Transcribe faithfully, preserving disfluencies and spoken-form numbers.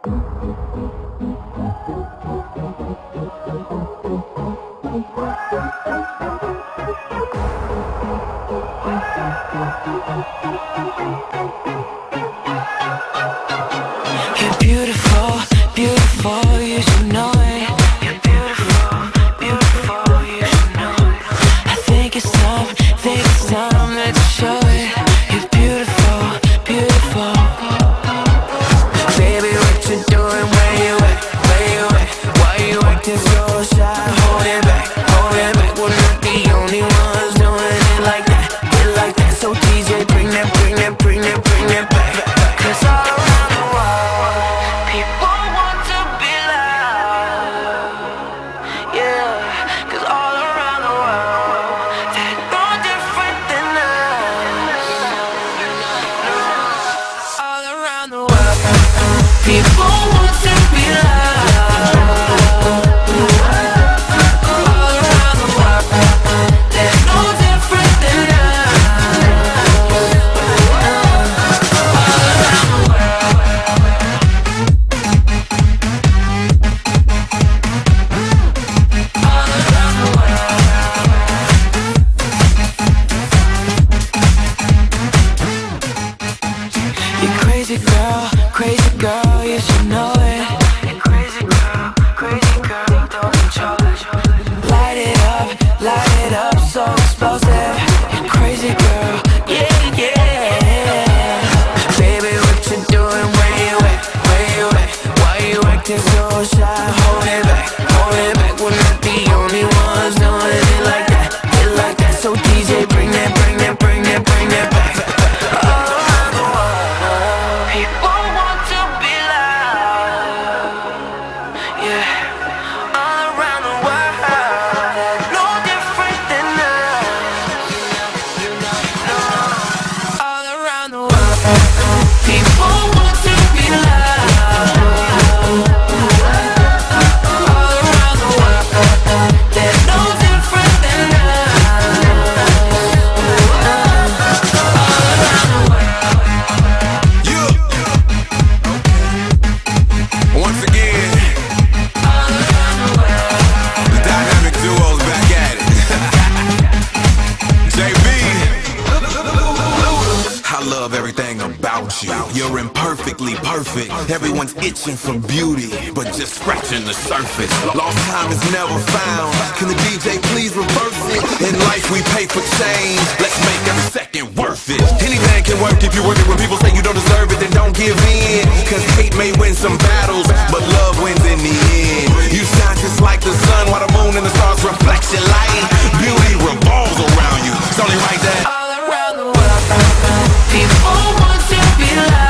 You're beautiful, beautiful, you should know it. You're beautiful, beautiful, you should know it. I think it's time, think it's time that you show it. You're beautiful, beautiful. Baby, what you doing, where you at, where you at? Why you acting so shy, hold it back, hold it back. We're not the only ones doing it like that, it like that. So D J, bring that, bring that, bring that, bring that back. Cause all around the world, people want to be loved. Yeah, cause all around the world, they're no different than us. All around the world, people want to be loved. All around the world, they're no different than us. Crazy girl, crazy girl, you should know it. You're crazy girl, crazy girl, don't control it. Light it up, light it up, so explosive. You're crazy girl, yeah, yeah. Baby, what you doing, where you at, where you at? Why you acting so shy, hold it back, hold it back. We're not the only ones doing it like that, it like that. So D J, bring that, bring that, bring that, bring that back. People want to be loved, yeah, all around the world, no different than us, all around the world, people want to be loved, all around the world, they're no different than us, all around the world. Once again, the dynamic duo's back at it. J B, I love everything about you. You're imperfectly perfect. Everyone's itching for beauty, but just scratching the surface. Lost time is never found. Can the D J please reverse it? In life we pay for change. Let's make every second worth it. Anything can work if you work it. When people say you don't deserve it, then don't give in. Cause hate may win some battles, but love wins in the end. You shine just like the sun, while the moon and the stars reflect your light. Beauty revolves around you. It's only right that All around the world, people want to be loved.